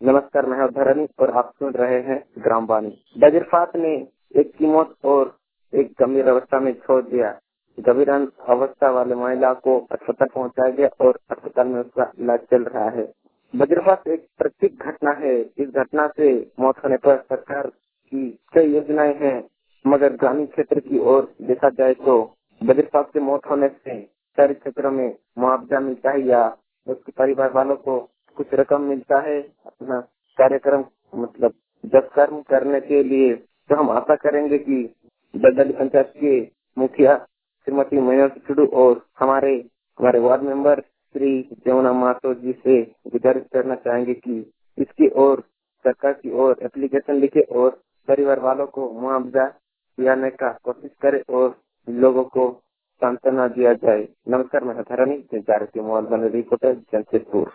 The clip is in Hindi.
नमस्कार, मैं धरनी और आप सुन रहे हैं ग्राम वाणी। वज्रपात ने एक की मौत और एक गंभीर अवस्था में छोड़ दिया। गंभीर अवस्था वाले महिला को अस्पताल पहुंचाया गया और अस्पताल में उसका इलाज चल रहा है। वज्रपात एक प्रतीक घटना है। इस घटना से मौत होने पर सरकार की कई योजनाएं हैं, मगर ग्रामीण क्षेत्र की ओर देखा जाए तो वज्रपात से मौत होने से शहरी क्षेत्रों में मुआवजा मिलता है या उसके परिवार वालों को कुछ रकम मिलता है अपना कार्यक्रम जब कर्म करने के लिए। तो हम आशा करेंगे कि दलदली पंचायत के मुखिया श्रीमती मीनाक्षी टुडू और हमारे वार्ड मेंबर श्री जमुना मातो जी से गुजारिश करना चाहेंगे कि इसकी ओर सरकार की ओर एप्लीकेशन लिखे और परिवार वालों को मुआवजा दिलाने का कोशिश करे और लोगों को सांत्वना दिया जाए। नमस्कार, मैं धरनी रिपोर्टर जमशेदपुर।